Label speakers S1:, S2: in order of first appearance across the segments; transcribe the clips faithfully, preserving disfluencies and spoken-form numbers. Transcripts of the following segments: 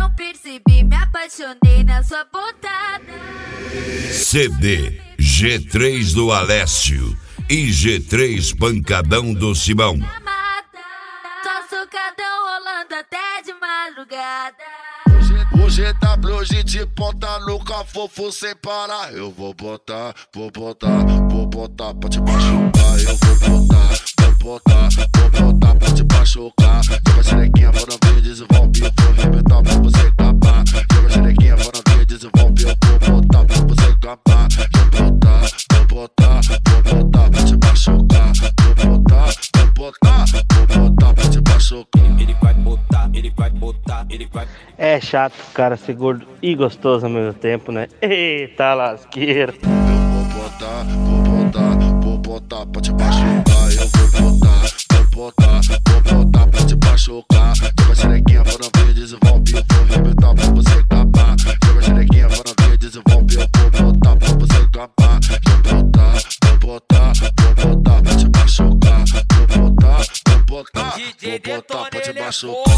S1: não percebi, me apaixonei na sua botada.
S2: C D G três do Alessio e G três Pancadão do Simão.
S1: Só socadão rolando até de madrugada.
S3: O G W G de ponta no cafofo sem parar. Eu vou botar, vou botar, vou botar pra te machucar. Eu vou botar, vou botar, vou botar pra te machucar. Joga xerequinha, vou na ver, desenvolve, eu vou arrebentar pra você acabar. Joga xerequinha, vou na ver, desenvolve, eu vou botar pra você acabar. Vou botar, vou botar, vou botar pra te machucar. Vou botar, vou botar, vou botar pra te machucar.
S4: Ele vai botar, ele vai botar, ele vai.
S5: É chato, cara, ser gordo e gostoso ao mesmo tempo, né? Eita lasqueira.
S3: Eu vou botar, vou botar, vou botar pra te machucar. Eu vou botar, vou botar, vou botar pra te machucar. Joga xerequinha, vou na ver, desenvolve, eu vou arrebentar pra você acabar. Joga xerequinha, vou na ver, desenvolve, eu vou botar pra você acabar. Vou botar, vou botar, vou botar pra te machucar. Vou botar, vou botar, vou botar pra te machucar.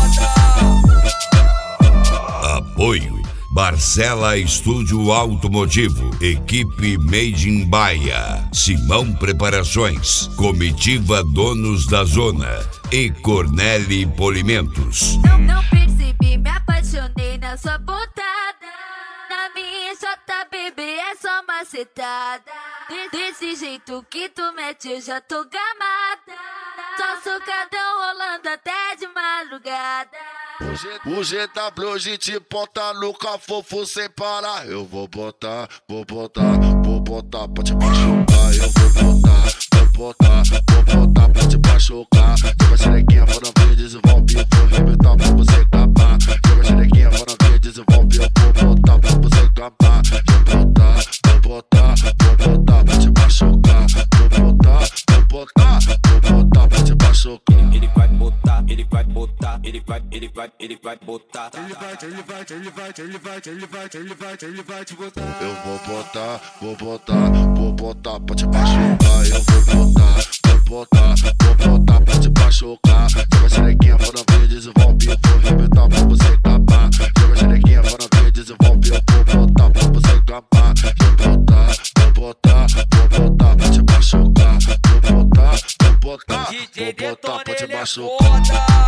S2: Apoio Barcela Estúdio Automotivo, equipe Made in Bahia, Simão Preparações, Comitiva Donos da Zona e Corneli Polimentos.
S1: Não, não percebi, me apaixonei na sua botada. Na minha J B B é só macetada. De- Desse jeito que tu mete eu já tô gamada. Só socadão rolando até de madrugada.
S3: O G W G de ponta no cafofo sem parar. Eu vou botar, vou botar, vou botar pra te machucar. Eu vou botar, vou botar, vou botar pra te machucar. Joga xerequinha, vou na ver, desenvolve, eu vou arrebentar pra você acabar. Joga xerequinha, vou na ver, desenvolve, eu vou botar pra você acabar. Vou botar, vou botar, vou botar pra te machucar. Vou botar, vou botar, vou botar pra te machucar.
S4: Ele vai botar, ele vai botar, ele vai, ele vai, ele vai botar.
S6: Ele vai, ele vai, ele vai, ele vai, ele vai, ele vai, ele vai te botar.
S3: Eu vou botar, vou botar, vou botar pra te machucar. Eu vou botar, vou botar, vou botar pra te machucar. Joga xerequinha, vou na ver, desenvolve, eu vou arrebentar pra você acabar. Joga xerequinha, vou na ver, desenvolve, eu vou botar pra você acabar. Vou botar, vou botar, vou botar pra te machucar. Vou botar, vou botar, vou botar pra te machucar.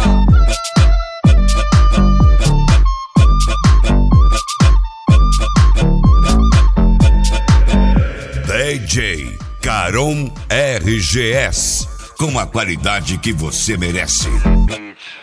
S2: D J Caron R G S, com a qualidade que você merece.